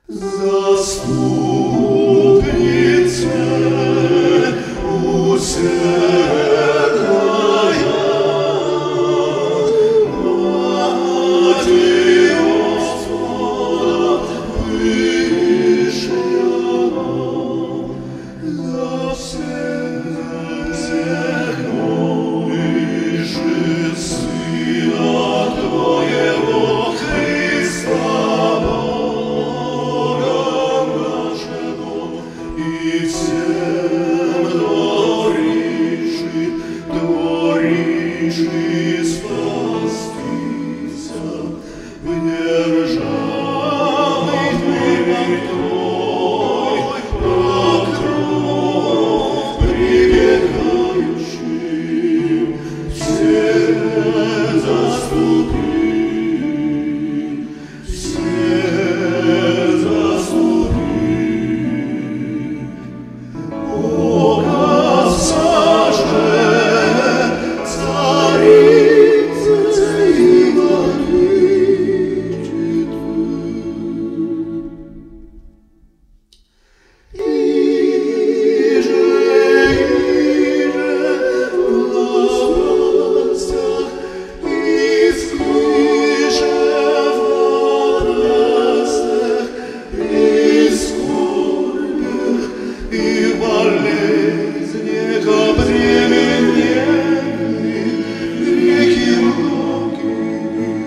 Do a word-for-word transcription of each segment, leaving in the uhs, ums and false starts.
Заступнице усердная, Матерь Господа вышла, за всех молишь Сына Твоего Христа, и всем твориши, твориши спастися, в державный Твой Твой покров прибегающим, все заступи, все заступи. И болезнях обремененных реки многие,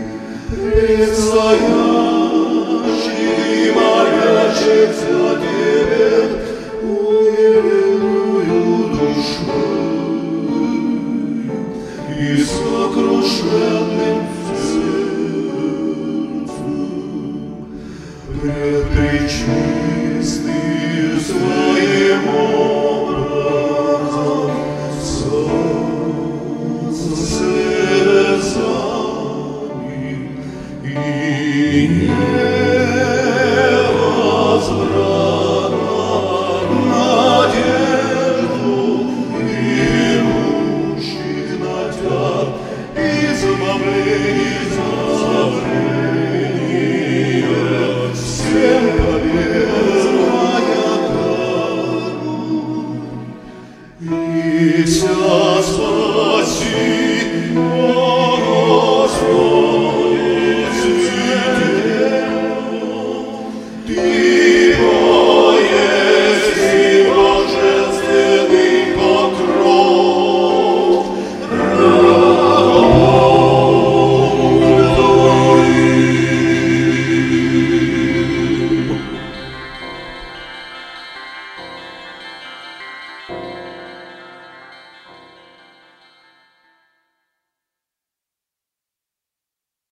предстоящий молящихся Тебе умеренную душою и сокрушенным сердцем пред пречистым своим образом со слезами и не